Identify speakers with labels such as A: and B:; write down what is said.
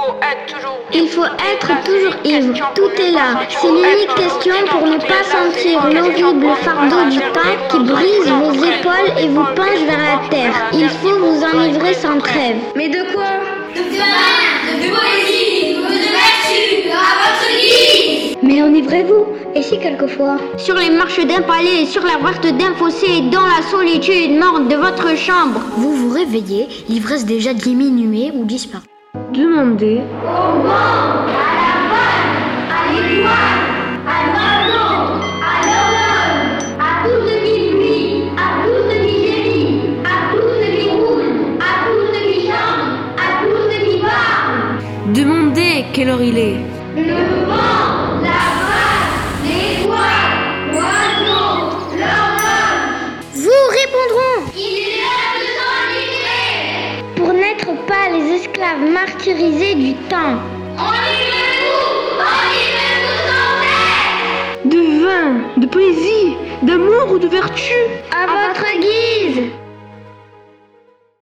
A: Il faut être toujours ivre. Tout est là. C'est l'unique question pour ne pas sentir l'horrible fardeau du temps qui brise vos épaules et vous penche vers la terre. Il faut vous enivrer sans trêve.
B: Mais de quoi?
C: De vin, de poésie, de vertu, à votre guise.
A: Mais enivrez-vous. Et si quelquefois,
D: sur les marches d'un palais, sur la voûte d'un fossé, dans la solitude morte de votre chambre,
A: vous vous réveillez, l'ivresse déjà diminuée ou disparaît.
B: Demandez
C: au vent, à la vanne, à l'étoile, à l'oiseau, à l'horloge, à tout ce qui bruit, à tout ce qui gémit, à tout ce qui roule, à tout ce qui chante, à tout ce qui parle.
B: Demandez quelle heure il est.
C: Le vent, la vanne, l'étoile, l'oiseau, l'horloge.
A: Vous répondront.
C: Il est l'heure de s'enivrer.
A: Pour n'être pas les esclaves martyrisés du temps.
C: Enivrez-vous sans cesse.
B: De vin, de poésie, d'amour ou de vertu?